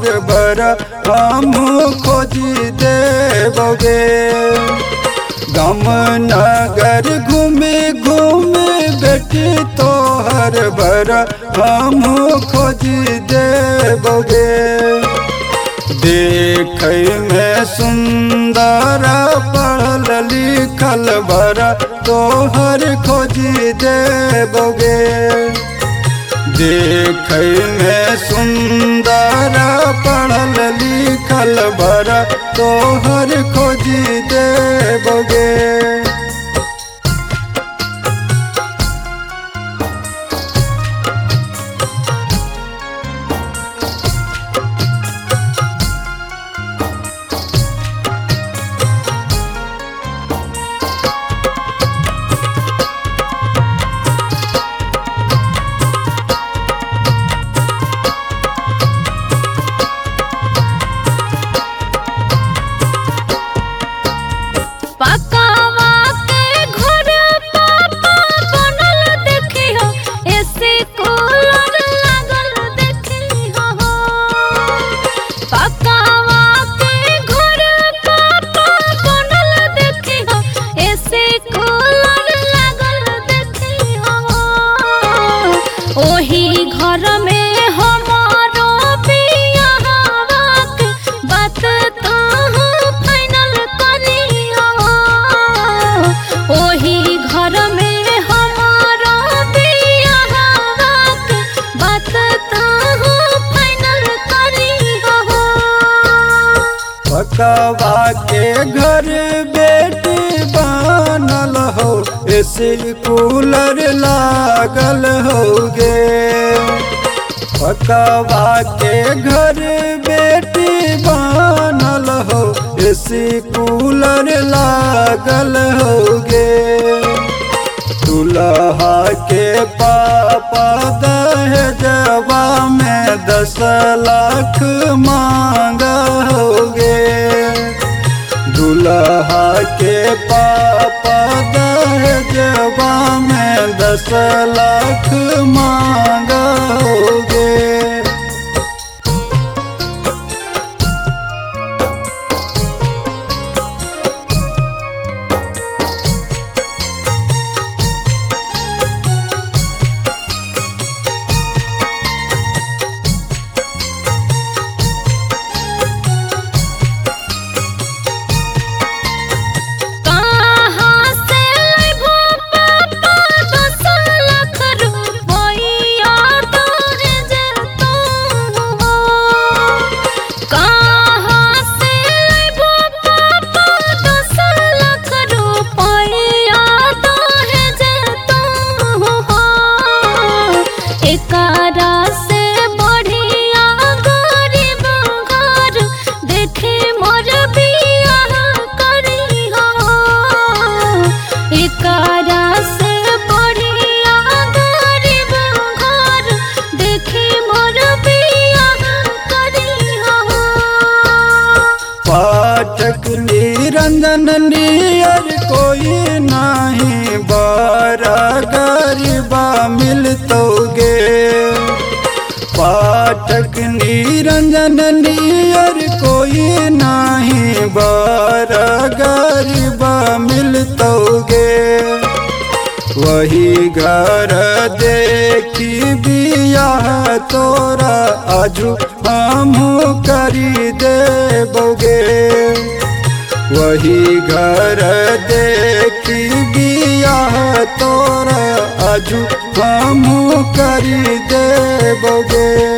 तोहर बर हम खोजी देबोगे। गम नगर घूमे घूमे बेटी तोहर बर हम खोजी देबोगे। देखै में सुंदर पढ़ल लिखल बर तोहर खोजी देबोगे। देखै में सुंदर पढ़ल लिखल बर तोहर खोजी देबोगे। पकवा के घर बेटी बनल हो, एसी कूलर लागल होगे। पकवा के घर बेटी बनल हो, एसी कूलर लागल होगे। दुल्हा के पापा दहेजवा में 10 लाख मांगा होगे। दुल्हा के पापा दहेजवा में 10 लाख मांगा होगे। पाठक निरंजन नियर कोई नहीं, बड़ा गरीबा मिलतोगे। पाठक निरंजन नियर कोई नहीं, बड़ा गरीबा मिलतोगे। वही घर देखी बियाह तोरा आजू हम करी देबोगे। वही घर देखी बियाह तोरा आजू हम करी देबोगे।